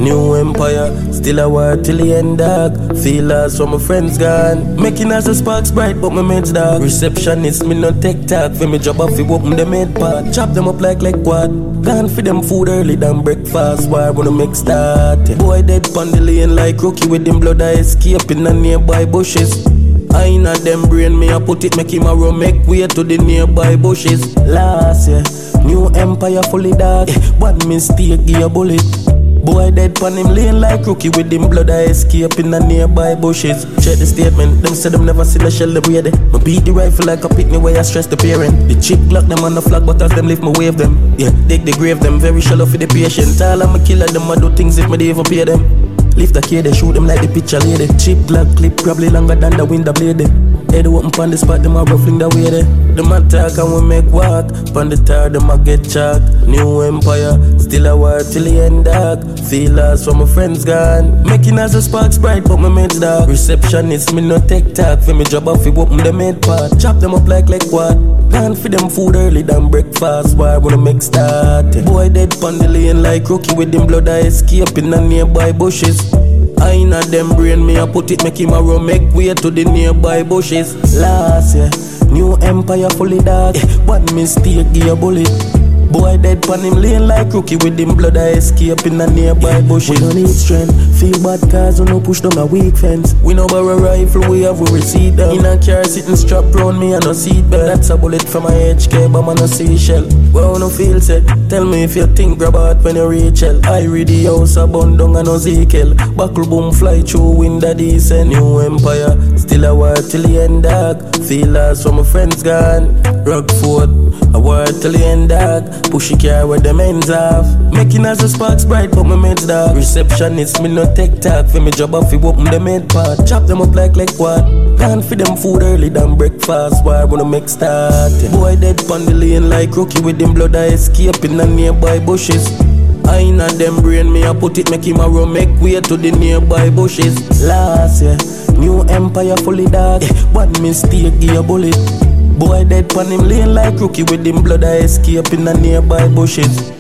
New empire, still a war till the end, dog. Feel lost when my friends gone. Making us a sparks bright, but my mates dog. Receptionist, me no tech talk. For me job off, we open the mid part. Chop them up like quad. Gone for them food early than breakfast. Why wanna make start? Boy dead pon the lane like rookie with them blood I escape in the nearby bushes. I in a them brain, me I put it, make him a run, make way to the nearby bushes. Last year, new empire fully dark. One mistake, give a bullet. Boy dead pon him lane like rookie with him blood I escape in the nearby bushes. Check the statement, them say them never seen a shell them ready. Me beat the rifle like a pitney where I stress the parent. The chick lock them on the flag but as them lift me wave them. Yeah, dig the grave them, very shallow for the patient. All of my killer them I do things if me they even pay them. Lift a kid, they shoot them like the picture lady. Cheap Glock clip probably longer than the window blade. Head open pon the spot, them a ruffling the way there. Them attack and we make walk. Pon the tar, them a get chalk. New empire, still a war till the end, dog. Feel lost when my friends gone. Making us a sparks bright, but my mates dog. Receptionist, me no tech talk. For me job off, we open the mid part. Chop them up like quad. Gone for them food early than breakfast. Why wanna make start? Boy dead pon the lane like rookie with them blood I escape in the nearby bushes. I in a them brain, me I put it, make him a run, make way to the nearby bushes. Last year, new empire fully dark. One mistake, give a bullet. Boy dead pon him lane like rookie with him blood I escape in the nearby bushes. We don't need strength, feel bad cause we no push down a weak fence. We no borrow rifle, we have we receipt them. In a car sitting strapped round me and no seat belt. That's a bullet from my HK but man no seashell. Well no feel set, tell me if you think grab out when you reach hell. I read the house a bun down and no Ezekiel. Buckle boom fly through window decent. New empire, still a war till the end, dog. Feel lost when my friends gone. Rockford, a war till the end, dog. Pushy car where them ends off. Making us a sparks bright but my mates dog. Receptionist, me no tech talk. For me job off, we open the mid part. Chop them up like quad. Gone for them food early than breakfast. Why wanna make start? Boy dead pon the lane like rookie with them blood I escape in the nearby bushes. I in a them brain, me I put it, make him a run, make way to the nearby bushes. Last year, new empire fully dark. One mistake, give a bullet. Boy dead pon him lane like rookie with him blood I escape in the nearby bushes.